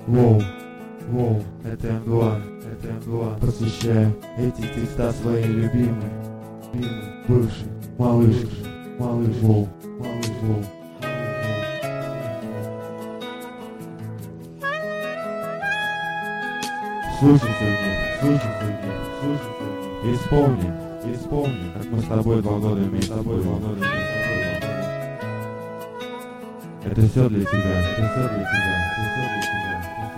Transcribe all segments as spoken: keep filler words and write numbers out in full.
Воу, воу, это эм два, это эм два. Посвящаю эти текста своей любимой, любимой, бывшей, малыш, малыш, воу, малыш, воу. Слушайся в них, слушайся в них, слушайся в них. Исполни, исполни, как мы с тобой два года вместе, с тобой два года вместе, с тобой два года. Это все для тебя, это все для тебя, это все для тебя.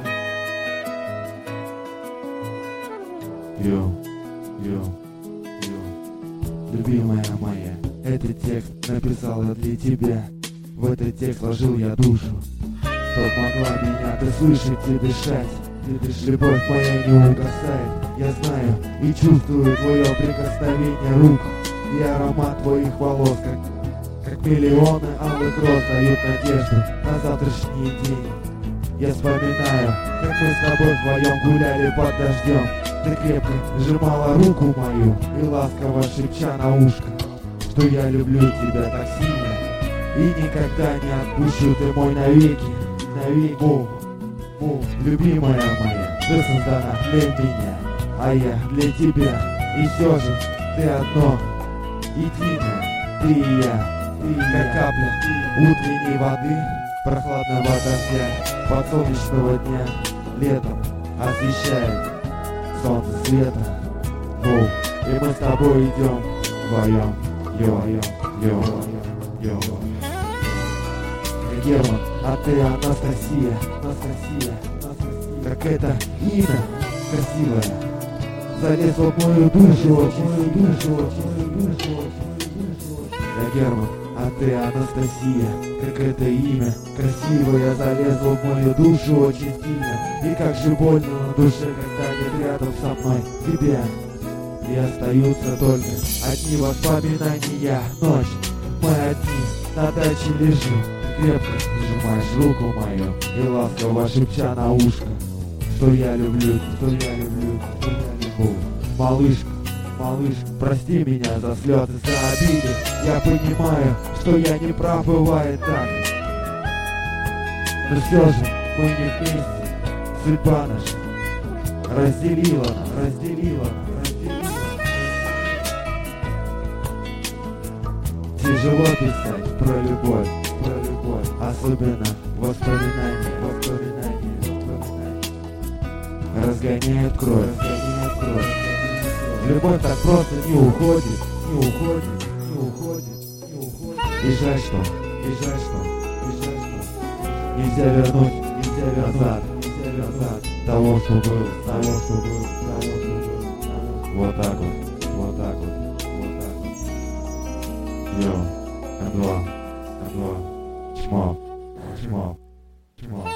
Йо, йо, йо. Любимая моя, этот текст написала для тебя. В этот текст вложил я душу, чтоб могла меня ты слышать и дышать. Любовь моя не угасает, я знаю и чувствую твое прикосновение рук и аромат твоих волос, как, как миллионы алых роз дают надежду на завтрашний день. Я вспоминаю, как мы с тобой вдвоем гуляли под дождем. Ты крепко сжимала руку мою и ласково шепча на ушко, что я люблю тебя так сильно и никогда не отпущу, ты мой навеки, навеки. О, о, любимая моя, ты создана для меня, а я для тебя. И все же ты одно, единое, ты и я, ты и как капля утренней воды, прохладного дождя, подсолнечного дня, летом освещает солнце светом. Воу, и мы с тобой идем вдвоем, йо, йо, йо, йо. Герман, а ты Анастасия, Анастасия, Анастасия. Как это имя красивое залезло в мою душу, очень, мою душу, очень, мою душу, очень. Я Герман, а ты Анастасия. Как это имя красивое залезло в мою душу очень сильно. И как же больно на душе, когда нет рядом со мной тебя. И остаются только одни воспоминания. Ночь, мы одни, на даче лежу. Крепко сжимаешь руку мою и ласково шепча на ушко, что я люблю, что я люблю, что я люблю. Малышка, малышка, прости меня за слезы, за обиды. Я понимаю, что я не прав, бывает так. Но все же мы не вместе. Судьба наша разделила нас, разделила нас, разделила. Тяжело писать про любовь, про любовь, особенно воспоминания, воспоминания, воспоминания. Разгоняют кровь, разгоняют кровь. Любовь так просто не уходит, не уходит, не уходит, не уходит. И жаль, что, и жаль, что, и жаль, что нельзя вернуть, нельзя вернуть назад, нельзя вернуть назад того, что было, того, что было, того, что было, того. Вот так вот, вот так вот, вот так вот. Йо, эм два, эм два, чмо, чмо, чмо.